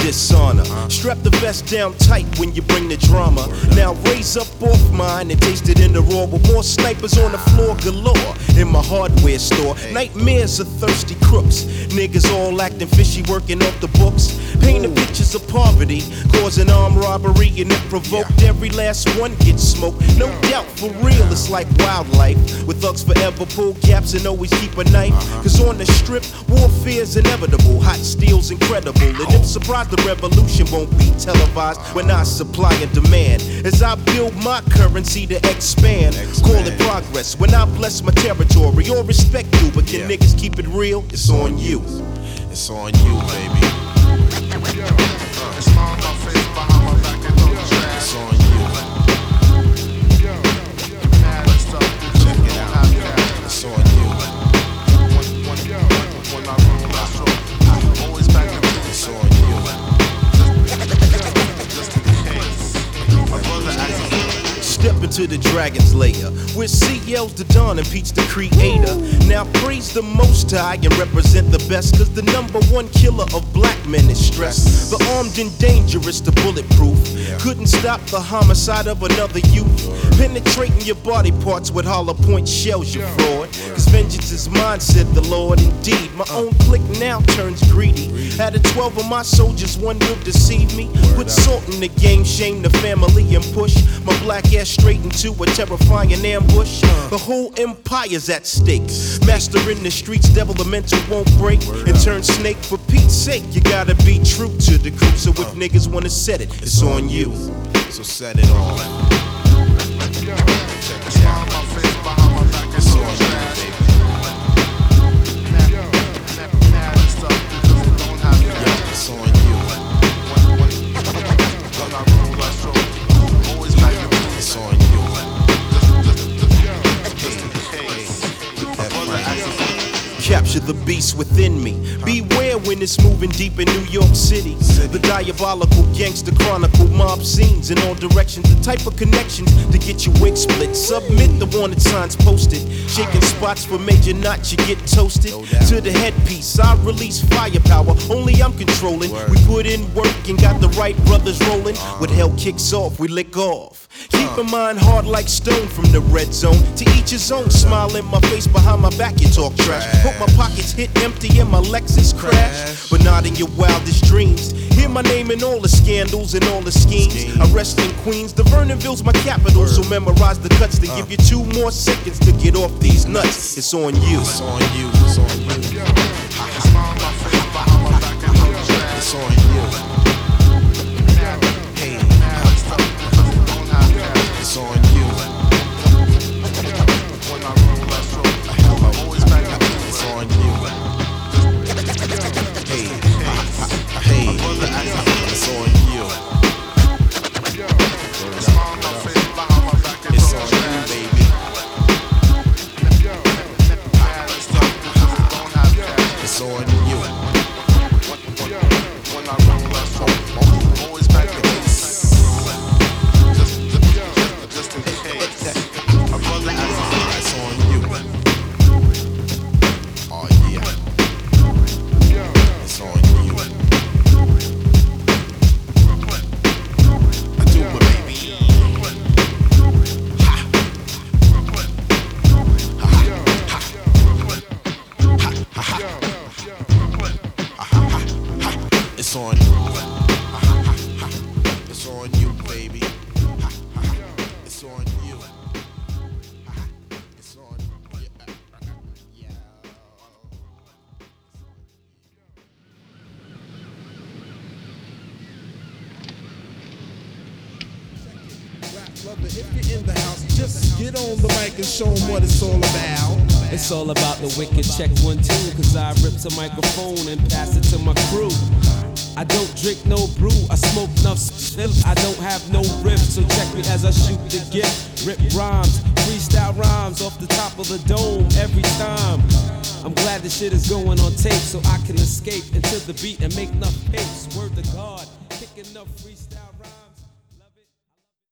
dishonor. Strap the vest down tight when you bring the drama. Now raise up off mine and taste it in the raw with more snipers on the floor galore. In my hardware store, nightmares of thirsty crooks. Niggas all acting fishy, working off the books. Painting pictures of poverty, causing armed robbery, and it provoked every last one gets smoked. No doubt, for real, it's like wildlife. With thugs forever pull caps and always keep a knife. Cause on the strip, warfare's inevitable. Hot steel's incredible. And I'm surprised the revolution won't be televised when I supply and demand. As I build my currency to expand. Call it progress when I bless my territory. Or respect you, but can niggas keep it real? It's on you. It's on you, baby. It's on my face behind my back and on the trash. It's on you. Check it out. It's on you. When I roll, I stroke. I'm always back to you. It's on you. Just in case. My brother asked. Step into the dragon's lair, where CL's the dawn and Pete's the creator. Now praise the Most High and represent the best, cause the #1 killer of black men is stress. The armed and dangerous, the bulletproof. Couldn't stop the homicide of another youth. Penetrating your body parts with hollow point shells, you fraud. Cause vengeance is mine, said the Lord. Indeed, my own clique now turns greedy. Out of 12 of my soldiers, one will deceive me. Put salt in the game, shame the family, and push my black ass straight into a terrifying ambush. The whole empire's at stake. Master in the streets, devil the mental won't break. And turn snake for Pete's sake. You gotta be true to the crew. So if niggas wanna set it, it's on you. So set it on. Check it out. My face behind my back. It's on you, baby. It's on you. When I roll, I stroke. Always back to you. It's on you. Capture the beast within me. Beware when it's moving deep in New York City. The diabolical gangster chronicle mob scenes in all directions. The type of connections to get your wig split. Submit the wanted signs posted. Shaking spots for major knots, you get toasted. To the headpiece, I release firepower. Only I'm controlling. We put in work and got the right brothers rolling. When hell kicks off, we lick off. Keep in mind hard like stone from the red zone. To each his own. Smile in my face, behind my back you talk trash. Hope my pockets hit empty and my Lexus crash. But not in your wildest dreams. Hear my name in all the scandals and all the schemes. I rest in Queens, the Vernonville's my capital. So memorize the cuts to give you 2 more seconds to get off these nuts. It's on you. It's on you. It's on you. It's on you. Hey. It's on you. When I roll, I stroke. I'm always back to you. It's on you. Hey. Hey. It's on you. It's on you, baby. It's on you. When I roll, I stroke. I'm always back to you. Just in case. My brother it's on you. Oh yeah. It's on you. I do it, baby. Ha. It's on you. It's on you, baby. It's on you. It's on you. If you're in the house, just get on the mic and show them what it's all about. It's all about the wicked check 1, 2, cause I rip the microphone and pass it to my crew. I don't drink no brew, I smoke enough still. I don't have no riff, so check me as I shoot the gift. Rip rhymes, freestyle rhymes off the top of the dome every time. I'm glad this shit is going on tape so I can escape into the beat and make enough pace. Word to God, kick enough freestyle rhymes.